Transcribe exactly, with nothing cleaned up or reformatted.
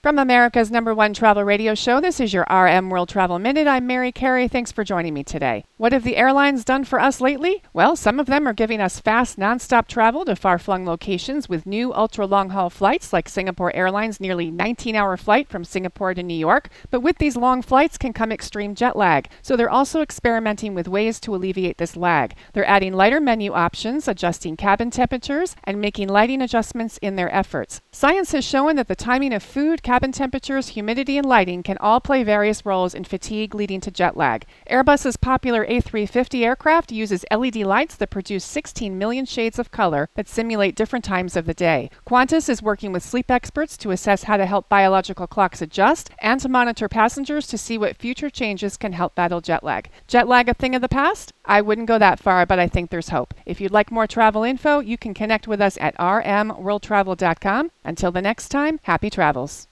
From America's number one travel radio show, this is your R M World Travel Minute. I'm Mary Carey. Thanks for joining me today. What have the airlines done for us lately? Well, some of them are giving us fast, nonstop travel to far-flung locations with new ultra-long-haul flights, like Singapore Airlines' nearly nineteen-hour flight from Singapore to New York. But with these long flights can come extreme jet lag, so they're also experimenting with ways to alleviate this lag. They're adding lighter menu options, adjusting cabin temperatures, and making lighting adjustments in their efforts. Science has shown that the timing of food, cabin temperatures, humidity, and lighting can all play various roles in fatigue leading to jet lag. Airbus's popular A three fifty aircraft uses L E D lights that produce sixteen million shades of color that simulate different times of the day. Qantas is working with sleep experts to assess how to help biological clocks adjust and to monitor passengers to see what future changes can help battle jet lag. Jet lag a thing of the past? I wouldn't go that far, but I think there's hope. If you'd like more travel info, you can connect with us at r m world travel dot com. Until the next time, happy travels.